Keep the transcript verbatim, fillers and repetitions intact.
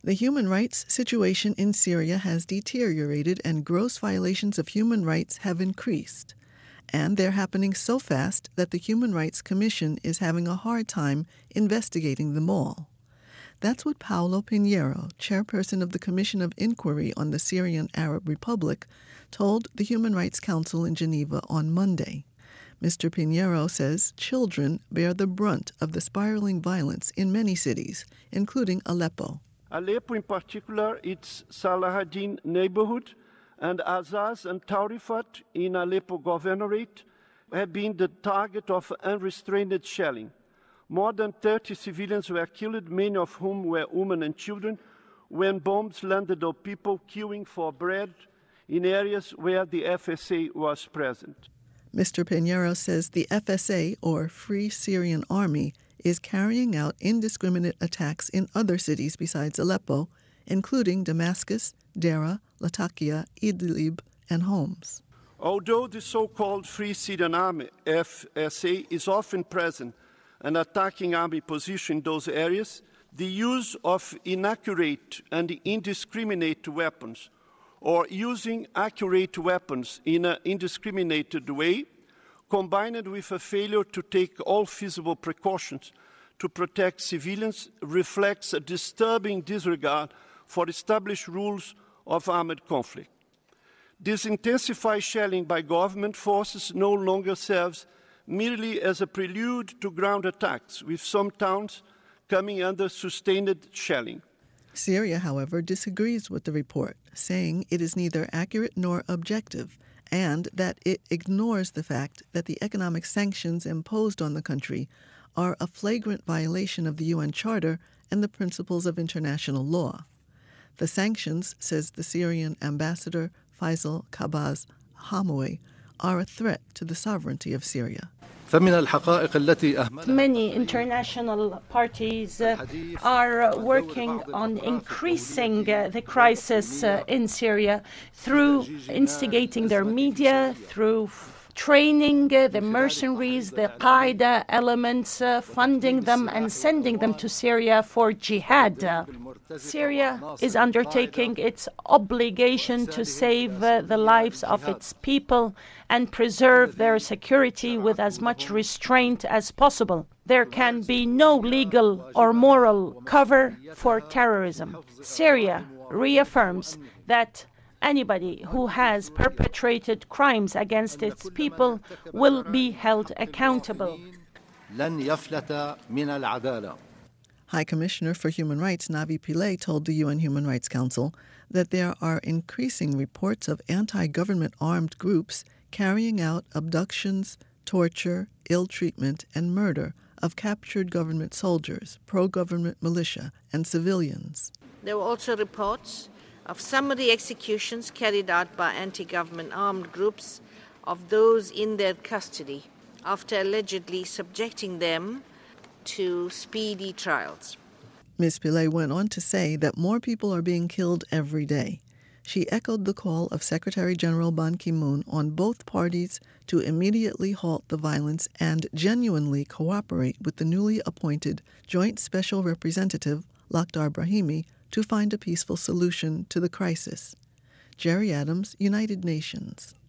The human rights situation in Syria has deteriorated and gross violations of human rights have increased. And they're happening so fast that the Human Rights Commission is having a hard time investigating them all. That's what Paulo Pinheiro, chairperson of the Commission of Inquiry on the Syrian Arab Republic, told the Human Rights Council in Geneva on Monday. Mister Pinheiro says children bear the brunt of the spiraling violence in many cities, including Aleppo. Aleppo in particular, its Salahaddin neighborhood, and Azaz and Taurifat in Aleppo Governorate have been the target of unrestrained shelling. More than thirty civilians were killed, many of whom were women and children, when bombs landed on people queuing for bread in areas where the F S A was present. Mister Pinheiro says the F S A, or Free Syrian Army, is carrying out indiscriminate attacks in other cities besides Aleppo, including Damascus, Deraa, Latakia, Idlib, and Homs. Although the so-called Free Syrian Army, F S A, is often present and attacking army positions in those areas, the use of inaccurate and indiscriminate weapons, or using accurate weapons in an indiscriminated way, combined with a failure to take all feasible precautions to protect civilians, reflects a disturbing disregard for established rules of armed conflict. This intensified shelling by government forces no longer serves merely as a prelude to ground attacks, with some towns coming under sustained shelling. Syria, however, disagrees with the report, saying it is neither accurate nor objective, and that it ignores the fact that the economic sanctions imposed on the country are a flagrant violation of the U N Charter and the principles of international law. The sanctions, says the Syrian ambassador Faisal Kabaz Hamoui, are a threat to the sovereignty of Syria. Many international parties uh, are working on increasing uh, the crisis uh, in Syria through instigating their media, through training uh, the mercenaries, the Qaeda elements, uh, funding them and sending them to Syria for jihad. Uh, Syria is undertaking its obligation to save uh, the lives of its people and preserve their security with as much restraint as possible. There can be no legal or moral cover for terrorism. Syria reaffirms that anybody who has perpetrated crimes against its people will be held accountable. High Commissioner for Human Rights Navi Pillay told the U N Human Rights Council that there are increasing reports of anti-government armed groups carrying out abductions, torture, ill treatment, and murder of captured government soldiers, pro-government militia, and civilians. There were also reports of summary executions carried out by anti-government armed groups of those in their custody after allegedly subjecting them to speedy trials. Miz Pillay went on to say that more people are being killed every day. She echoed the call of Secretary General Ban Ki-moon on both parties to immediately halt the violence and genuinely cooperate with the newly appointed Joint Special Representative, Lakhdar Brahimi, to find a peaceful solution to the crisis. Jerry Adams, United Nations.